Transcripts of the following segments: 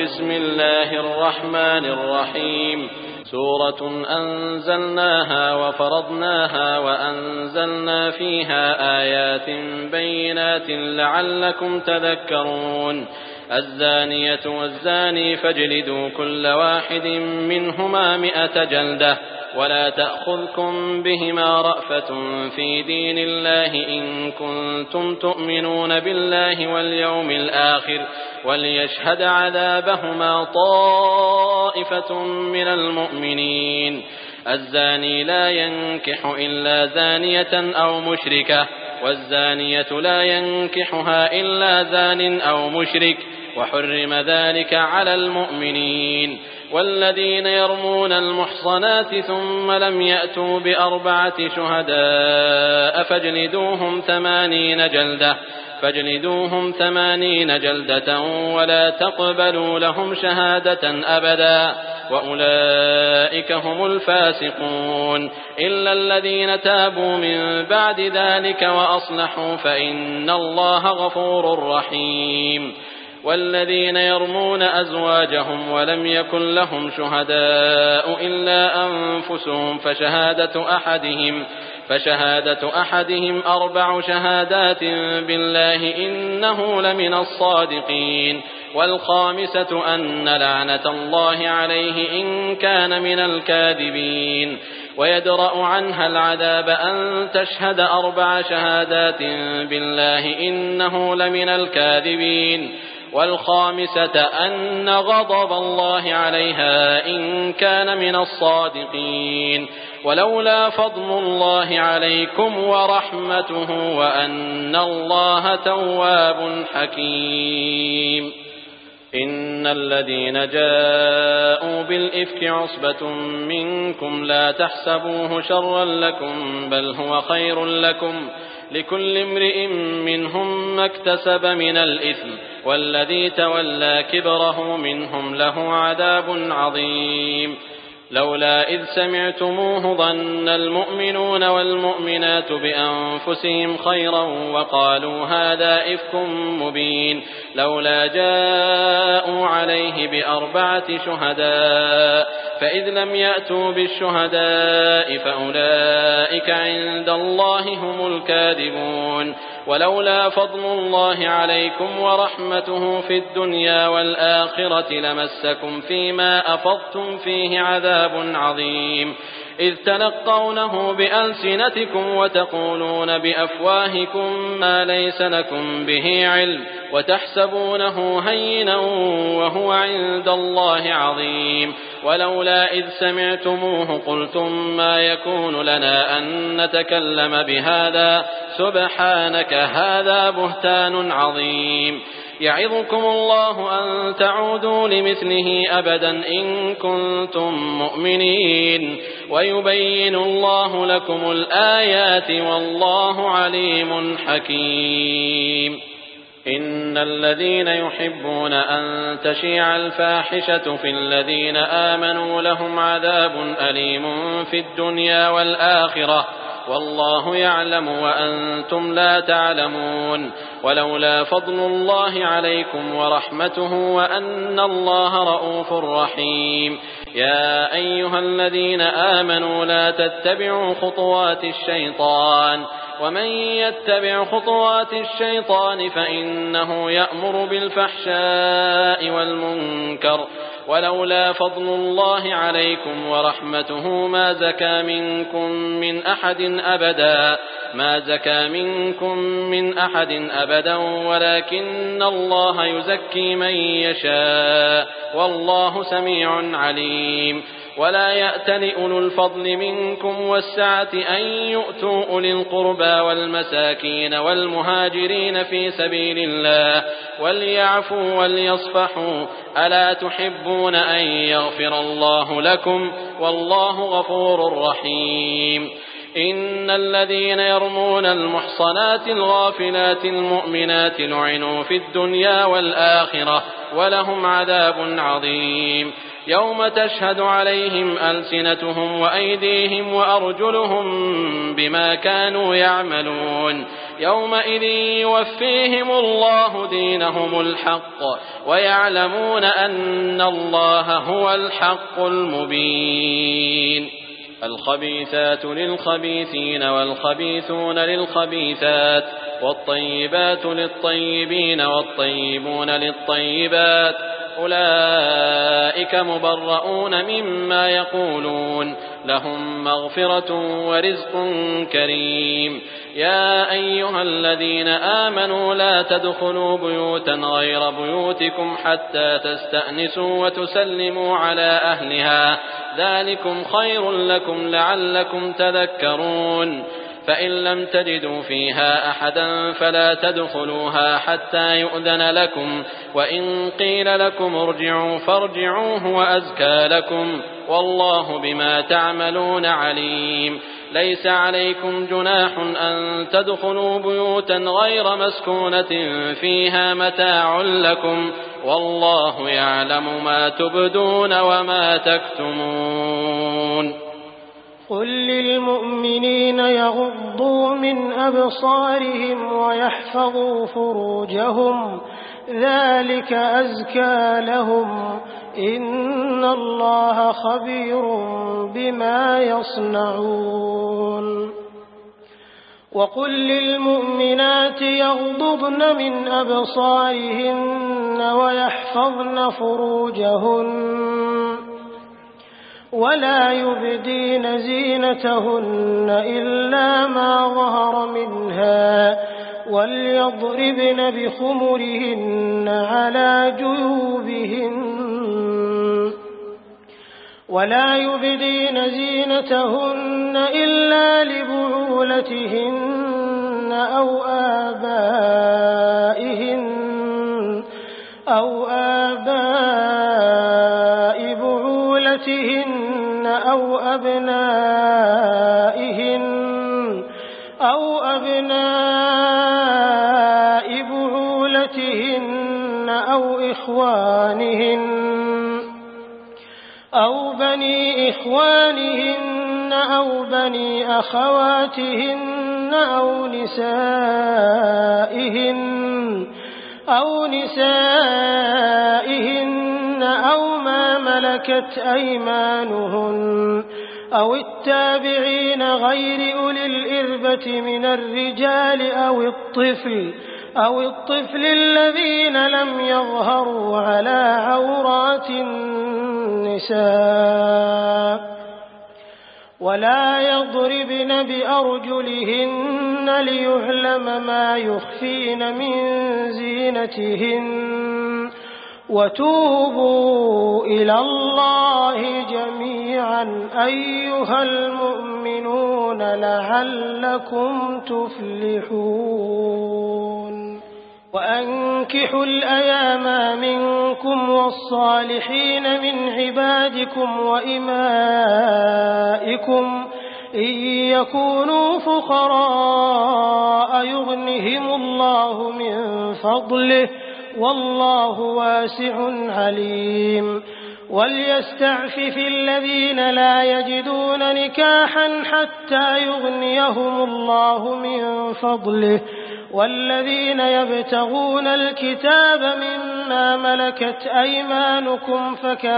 بسم الله الرحمن الرحيم سورة أنزلناها وفرضناها وأنزلنا فيها آيات بينات لعلكم تذكرون الزانية والزاني فاجلدوا كل واحد منهما 100 جلدة ولا تأخذكم بهما رأفة في دين الله إن كنتم تؤمنون بالله واليوم الآخر وليشهد عذابهما طائفة من المؤمنين الزاني لا ينكح إلا زانية أو مشركة والزانية لا ينكحها إلا زان أو مشرك وحرم ذلك على المؤمنين والذين يرمون المحصنات ثم لم يأتوا ب4 شهداء فاجلدوهم 80 جلدة ولا تقبلوا لهم شهادة أبدا وأولئك هم الفاسقون إلا الذين تابوا من بعد ذلك وأصلحوا فإن الله غفور رحيم والذين يرمون أزواجهم ولم يكن لهم شهداء إلا أنفسهم فشهادة أحدهم 4 شهادات بالله إنه لمن الصادقين والخامسة أن لعنة الله عليه إن كان من الكاذبين ويدرأ عنها العذاب أن تشهد 4 شهادات بالله إنه لمن الكاذبين والخامسة أن غضب الله عليها إن كان من الصادقين ولولا فضل الله عليكم ورحمته وأن الله تواب حكيم إن الذين جاءوا بالإفك عصبة منكم لا تحسبوه شرا لكم بل هو خير لكم لكل امرئ منهم ما اكتسب من الإثم والذي تولى كبره منهم له عذاب عظيم لولا إذ سمعتموه ظن المؤمنون والمؤمنات بأنفسهم خيرا وقالوا هذا إفك مبين لولا جاءوا عليه ب4 شهداء فإذ لم يأتوا بالشهداء فأولئك عند الله هم الكاذبون ولولا فضل الله عليكم ورحمته في الدنيا والآخرة لمسكم فيما أفضتم فيه عذاب عظيم إذ تلقونه بألسنتكم وتقولون بأفواهكم ما ليس لكم به علم وتحسبونه هينا وهو عند الله عظيم ولولا إذ سمعتموه قلتم ما يكون لنا أن نتكلم بهذا سبحانك هذا بهتان عظيم يعظكم الله أن تعودوا لمثله أبدا إن كنتم مؤمنين ويبين الله لكم الآيات والله عليم حكيم إن الذين يحبون أن تشيع الفاحشة في الذين آمنوا لهم عذاب أليم في الدنيا والآخرة والله يعلم وأنتم لا تعلمون ولولا فضل الله عليكم ورحمته وأن الله رؤوف رحيم يا أيها الذين آمنوا لا تتبعوا خطوات الشيطان ومن يتبع خطوات الشيطان فإنه يأمر بالفحشاء والمنكر ولولا فضل الله عليكم ورحمته ما زكى منكم من أحد أبدا ولكن الله يزكي من يشاء والله سميع عليم ولا يأتل أولو الفضل منكم والسعة أن يؤتوا أولي القربى والمساكين والمهاجرين في سبيل الله وليعفوا وليصفحوا ألا تحبون أن يغفر الله لكم والله غفور رحيم إن الذين يرمون المحصنات الغافلات المؤمنات لعنوا في الدنيا والآخرة ولهم عذاب عظيم يوم تشهد عليهم ألسنتهم وأيديهم وأرجلهم بما كانوا يعملون يومئذ يوفيهم الله دينهم الحق ويعلمون أن الله هو الحق المبين. الخبيثات للخبيثين والخبيثون للخبيثات والطيبات للطيبين والطيبون للطيبات أولئك مبرؤون مما يقولون لهم مغفرة ورزق كريم. يا أيها الذين آمنوا لا تدخلوا بيوتا غير بيوتكم حتى تستأنسوا وتسلموا على أهلها ذلكم خير لكم لعلكم تذكرون. فإن لم تجدوا فيها أحدا فلا تدخلوها حتى يؤذن لكم وإن قيل لكم ارجعوا فارجعوا هو أزكى لكم والله بما تعملون عليم. ليس عليكم جناح أن تدخلوا بيوتا غير مسكونة فيها متاع لكم والله يعلم ما تبدون وما تكتمون. قل للمؤمنين يغضوا من أبصارهم ويحفظوا فروجهم ذلك أزكى لهم إن الله خبير بما يصنعون. وقل للمؤمنات يغضضن من أبصارهن ويحفظن فروجهن ولا يبدين زينتهن إلا ما ظهر منها وليضربن بخمرهن على جيوبهن ولا يبدين زينتهن إلا لبعولتهن أو آباء بعولتهن أو أبناء بعولتهن أو إخوانهن أو بني إخوانهن أو بني أخواتهن أو نسائهن أو ما ملكت أيمانهن أو التابعين غير أولي الإربة من الرجال أو الطفل الذين لم يظهروا على عورات النساء ولا يضربن بأرجلهن ليعلم ما يخفين من زينتهن وتوبوا إلى الله جميعا أيها المؤمنون لعلكم تفلحون. وأنكحوا الأيام منكم والصالحين من عبادكم وإمائكم إن يكونوا فقراء يغنهم الله من فضله والله واسع عليم. وليستعفف الذين لا يجدون نكاحا حتى يغنيهم الله من فضله والذين يبتغون الكتاب مما ملكت أيمانكم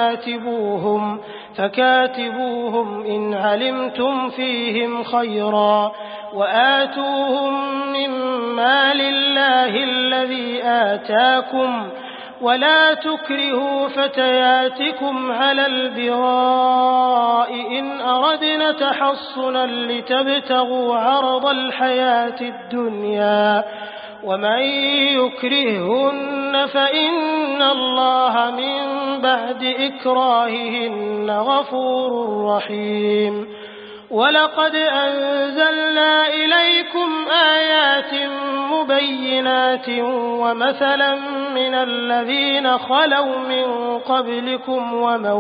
فكاتبوهم إن علمتم فيهم خيرا وآتوهم من مال الله الذي آتاكم ولا تكرهوا فتياتكم على البغاء إن أردنا تحصنا لتبتغوا عرض الحياة الدنيا ومن يكرههن فإن الله من بعد إكراههن غفور رحيم. ولقد أنزلنا إليكم آيات مبينات ومثلا من الذين خلوا من قبلكم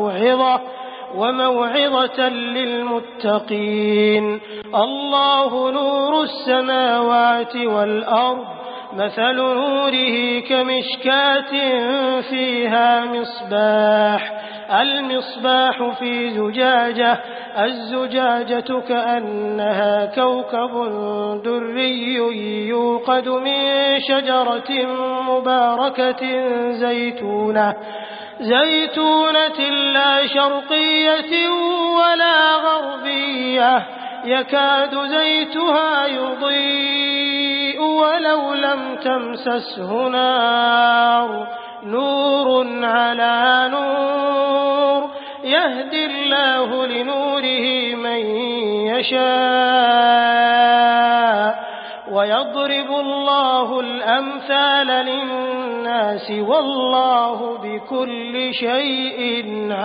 وموعظة للمتقين. الله نور السماوات والأرض مثل نوره كمشكاة فيها مصباح، المصباح في زجاجة، الزجاجة كأنها كوكب دري يوقد من شجرة مباركة زيتونة لا شرقية ولا غربية، يكاد زيتها يضيء ولو لم تمسسه نار، نور على نور، يهدي الله لنوره من يشاء، ويضرب الله الأمثال للناس والله بكل شيء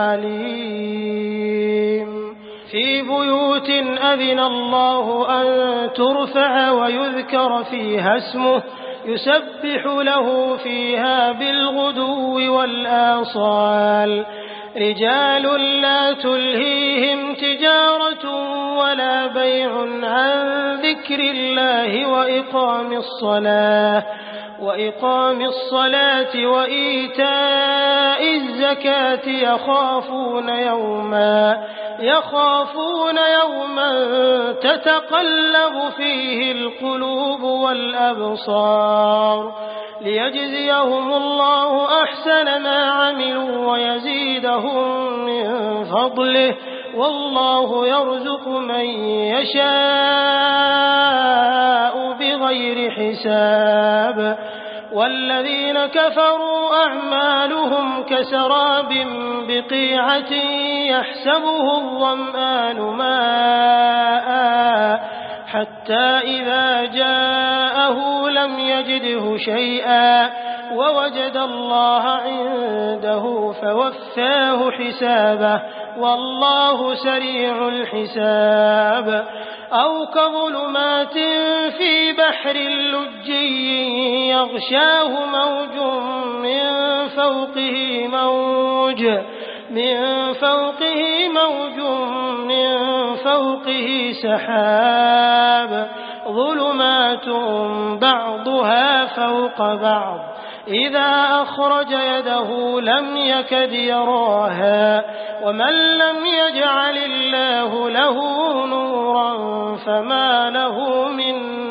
عليم. في بيوت أذن الله أن ترفع ويذكر فيها اسمه يسبح له فيها بالغدو والآصال، رجال لا تلهيهم تجارة ولا بيع عن ذكر الله وإقام الصلاة وإيتاء الزكاة يخافون يوما تتقلب فيه القلوب والأبصار، ليجزيهم الله أحسن ما عملوا ويزيدهم من فضله، والله يرزق من يشاء بغير حساب. والذين كفروا أعمالهم كسراب بقيعة يحسبه الظمآن ماء حتى إذا جاءه لم يجده شيئا ووجد الله عنده فوفاه حسابه والله سريع الحساب. أو كظلمات في بحر لجي يغشاه موج من فوقه سحاب، ظلمات بعضها فوق بعض، إذا أخرج يده لم يكد يراها، ومن لم يجعل الله له نورا فما له من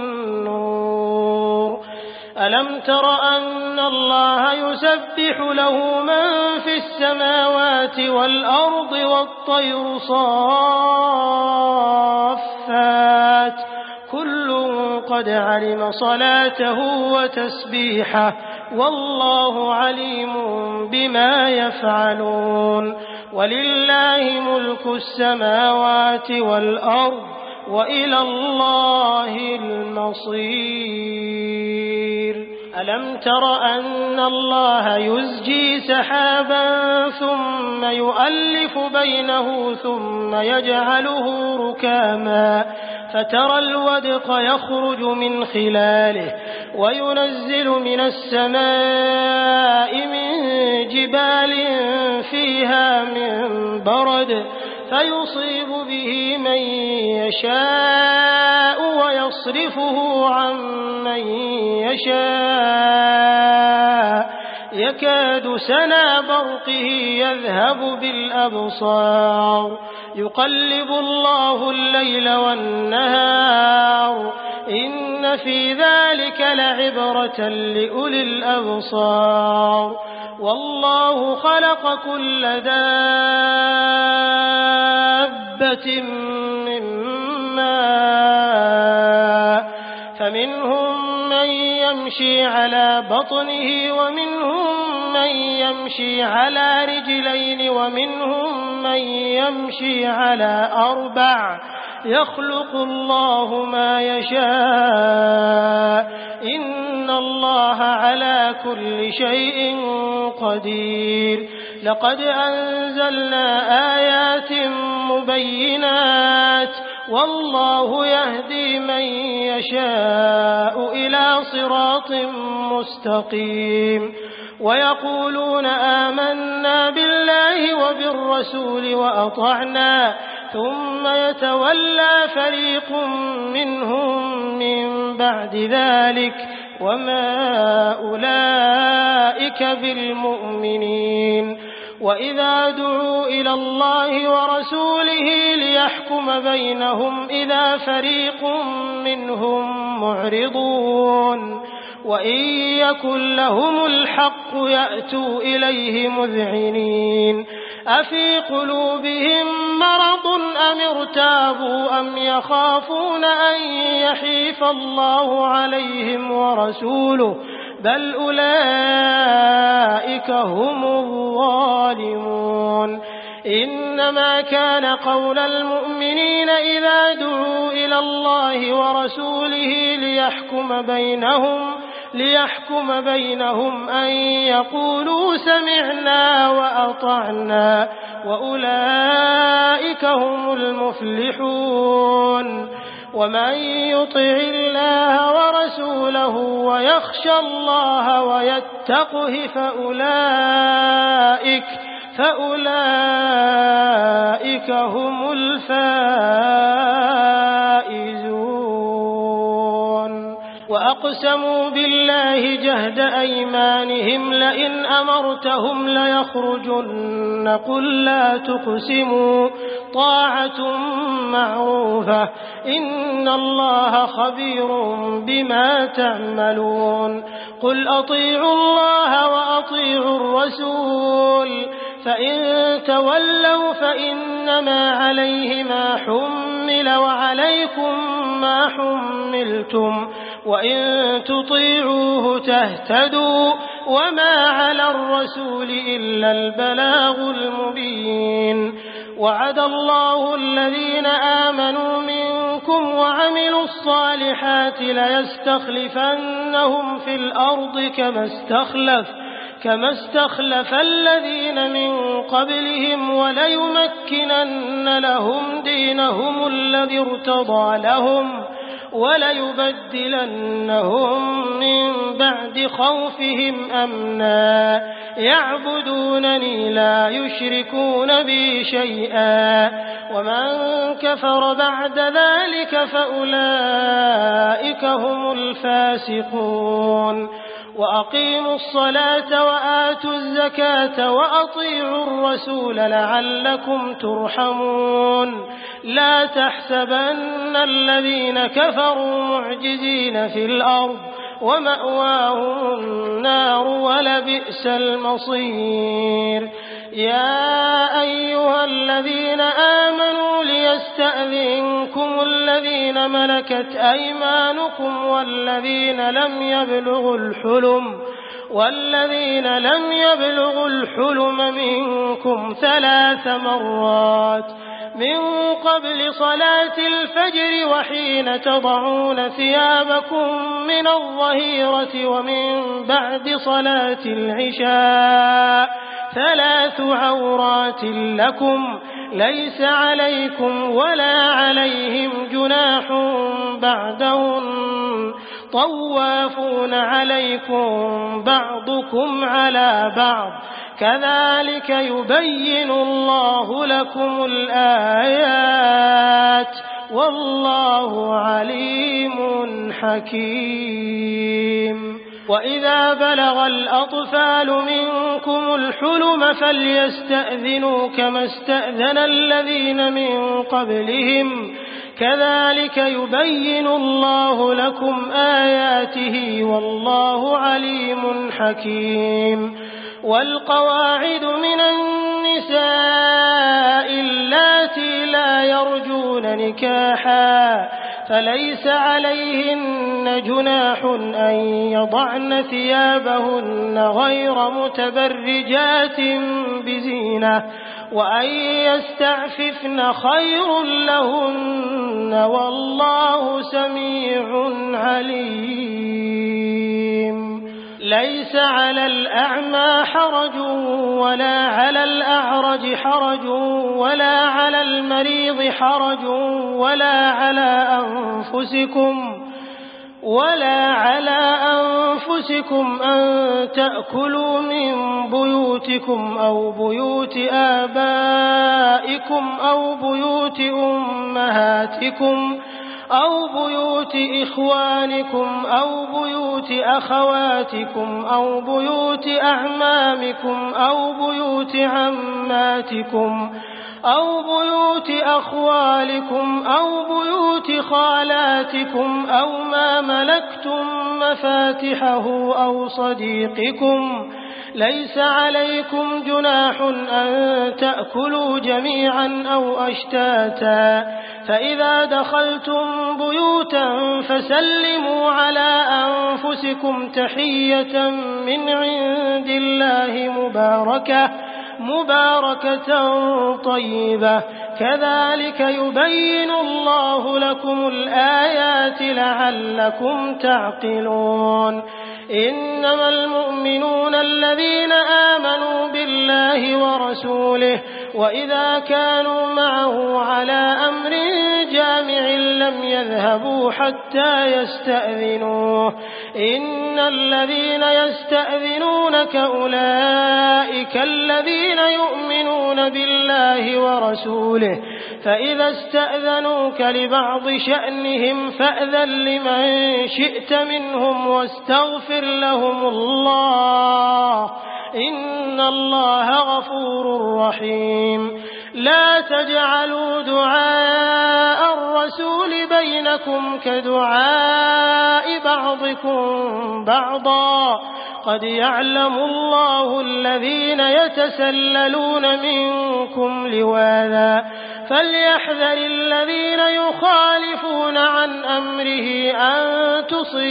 نور. ألم تر أن الله يسبح له من في السماوات والأرض والطير صافات، كل قد علم صلاته وتسبيحه والله عليم بما يفعلون. ولله ملك السماوات والأرض وإلى الله المصير. ألم تر أن الله يزجي سحابا ثم يؤلف بينه ثم يجعله ركاما فترى الودق يخرج من خلاله وينزل من السماء من جبال فيها من برد فيصيب به من يشاء ويصرفه عن من يشاء يكاد سنا برقه يذهب بالأبصار يقلب الله الليل والنهار إن في ذلك لعبرة لأولي الأبصار. والله خلق كل دابة من ماء فمنهم من يمشي على بطنه ومنهم من يمشي على رجلين ومنهم من يمشي على أربع يخلق الله ما يشاء إن الله على كل شيء قدير. لقد أنزلنا آيات مبينات والله يهدي من يشاء إلى صراط مستقيم. ويقولون آمنا بالله وبالرسول وأطعنا ثم يتولى فريق منهم من بعد ذلك وما أولئك بالمؤمنين وإذا دعوا إلى الله ورسوله ليحكم بينهم إذا فريق منهم معرضون وإن يكن لهم الحق يأتوا إليه مذعنين أفي قلوبهم مرض أم ارتابوا أم يخافون أن يحيف الله عليهم ورسوله بل أولئك هم الظالمون إنما كان قول المؤمنين إذا دعوا إلى الله ورسوله ليحكم بينهم أن يقولوا سمعنا وأطعنا وأولئك هم المفلحون ومن يطع الله ورسوله ويخشى الله ويتقه فأولئك هم الفائزون وأقسموا بالله جهد أيمانهم لئن أمرتهم ليخرجن قل لا تقسموا طاعة معروفة إن الله خبير بما تعملون قل أطيعوا الله وأطيعوا الرسول فإن تولوا فإنما عليه ما حمل وعليكم ما حملتم وإن تطيعوه تهتدوا وما على الرسول إلا البلاغ المبين وعد الله الذين آمنوا منكم وعملوا الصالحات ليستخلفنهم في الأرض كما استخلف الذين من قبلهم وليمكنن لهم دينهم الذي ارتضى لهم وليبدلنهم من بعد خوفهم أمنا يعبدونني لا يشركون بي شيئا ومن كفر بعد ذلك فأولئك هم الفاسقون وأقيموا الصلاة وآتوا الزكاة وأطيعوا الرسول لعلكم ترحمون لا تحسبن الذين كفروا معجزين في الأرض ومأواهم النار ولبئس المصير يا أيها الذين آمنوا ليستأذنكم الذين ملكت أيمانكم والذين لم يبلغوا الحلم منكم 3 مرات من قبل صلاة الفجر وحين تضعون ثيابكم من الظهيرة ومن بعد صلاة العشاء 3 عورات لكم ليس عليكم ولا عليهم جناح بعدهن طوافون عليكم بعضكم على بعض كذلك يبين الله لكم الآيات والله عليم حكيم وإذا بلغ الأطفال منكم الحلم فليستأذنوا كما استأذن الذين من قبلهم كذلك يبين الله لكم آياته والله عليم حكيم والقواعد من النساء اللاتي لا يرجون نكاحا فليس عليهن جناح أن يضعن ثيابهن غير متبرجات بزينة وأن يستعففن خير لهن والله سميع عليم ليس على الأعمى حرج ولا على الأعرج حرج ولا على المريض حرج ولا على أنفسكم أن تأكلوا من بيوتكم أو بيوت آبائكم أو بيوت أمهاتكم أو بيوت إخوانكم أو بيوت أخواتكم أو بيوت أعمامكم أو بيوت عماتكم أو بيوت أخوالكم أو بيوت خالاتكم أو ما ملكتم مفاتحه أو صديقكم. ليس عليكم جناح أن تأكلوا جميعا أو أشتاتا، فإذا دخلتم بيوتا فسلموا على أنفسكم تحية من عند الله مباركة طيبة، كذلك يبين الله لكم الآيات لعلكم تعقلون. إنما المؤمنون الذين آمنوا بالله ورسوله وإذا كانوا معه على أمر جامع لم يذهبوا حتى يستأذنوه. إن الذين يستأذنونك أولئك الذين يؤمنون بالله ورسوله، فإذا استأذنوك لبعض شأنهم فأذن لمن شئت منهم واستغفر لهم الله، إن الله غفور رحيم. لا تجعلوا دعاء الرسول بينكم كدعاء بعضكم بعضا، قد يعلم الله الذين يتسللون منكم لواذا، فليحذر الذين يخالفون عن أمره أن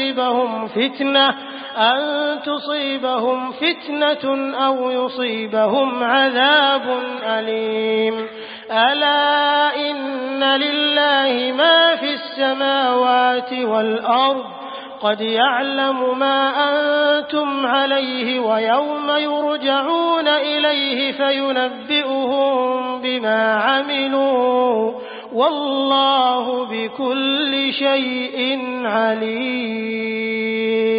تصيبهم فتنة أو يصيبهم عذاب أليم. ألا إن لله ما في السماوات والأرض، قد يعلم ما أنتم عليه ويوم يرجعون إليه فينبئهم بما عملوا، والله بكل شيء عليم.